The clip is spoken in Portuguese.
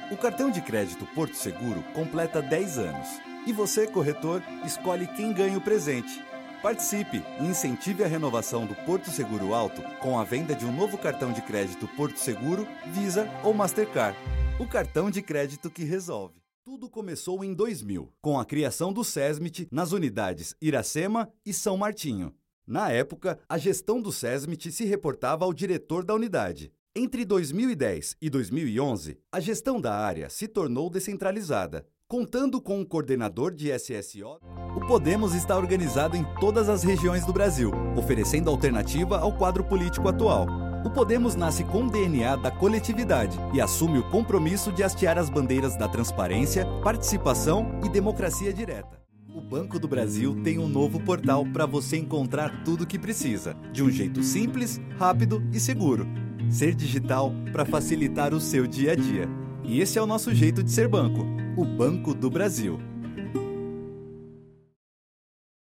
O cartão de crédito Porto Seguro completa 10 anos. E você, corretor, escolhe quem ganha o presente. Participe e incentive a renovação do Porto Seguro Alto com a venda de um novo cartão de crédito Porto Seguro, Visa ou Mastercard. O cartão de crédito que resolve. Tudo começou em 2000, com a criação do SESMIT nas unidades Iracema e São Martinho. Na época, a gestão do SESMIT se reportava ao diretor da unidade. Entre 2010 e 2011, a gestão da área se tornou descentralizada. Contando com um coordenador de SSO, o Podemos está organizado em todas as regiões do Brasil, oferecendo alternativa ao quadro político atual. O Podemos nasce com o DNA da coletividade e assume o compromisso de hastear as bandeiras da transparência, participação e democracia direta. O Banco do Brasil tem um novo portal para você encontrar tudo o que precisa, de um jeito simples, rápido e seguro. Ser digital para facilitar o seu dia a dia. E esse é o nosso jeito de ser banco, o Banco do Brasil.